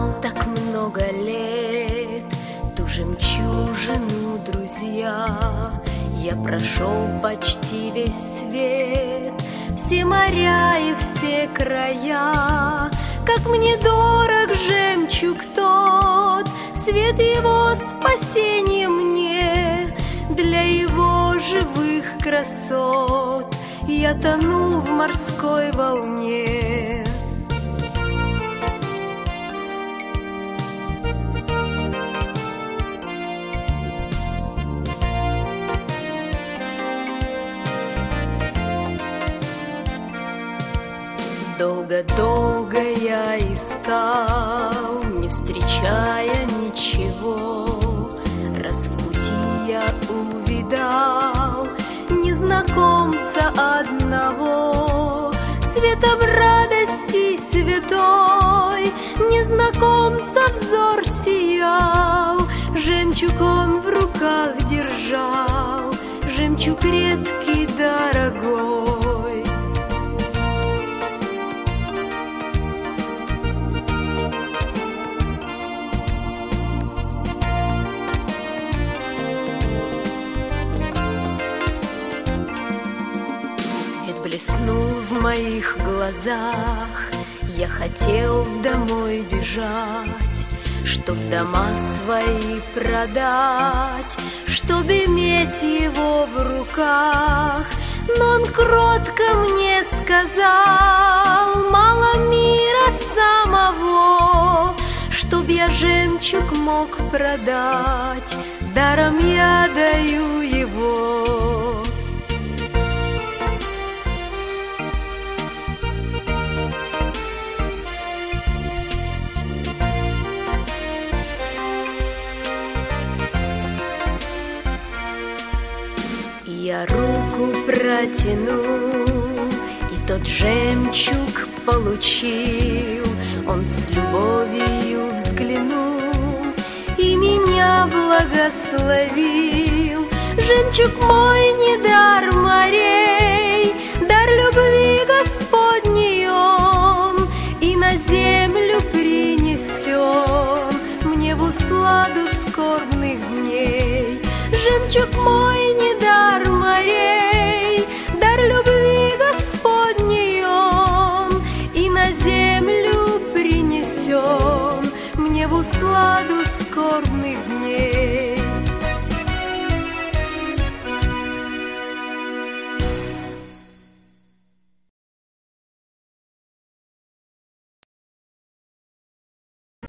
искал так много лет ту жемчужину, друзья. Я прошел почти весь свет, все моря и все края. Как мне дорог жемчуг тот, свет его спасения мне. Для его живых красот я тонул в морской волне. Долго-долго я искал, не встречая ничего. Раз в пути я увидал незнакомца одного. Светом радости святой незнакомца взор сиял. Жемчуг он в руках держал, жемчуг редкий, дорогой. Блеснул в моих глазах, я хотел домой бежать, чтоб дома свои продать, чтоб иметь его в руках. Но он кротко мне сказал: мало мира самого, чтоб я жемчуг мог продать, даром я даю его. Я руку протянул, и тот жемчуг получил. Он с любовью взглянул и меня благословил. Жемчуг мой не дар морей, дар любви Господней он, и на землю принесен мне в усладу скорбных дней. Жемчуг мой не дар морей, дар любви Господней он, и на землю принесен мне в усладу скорбных дней.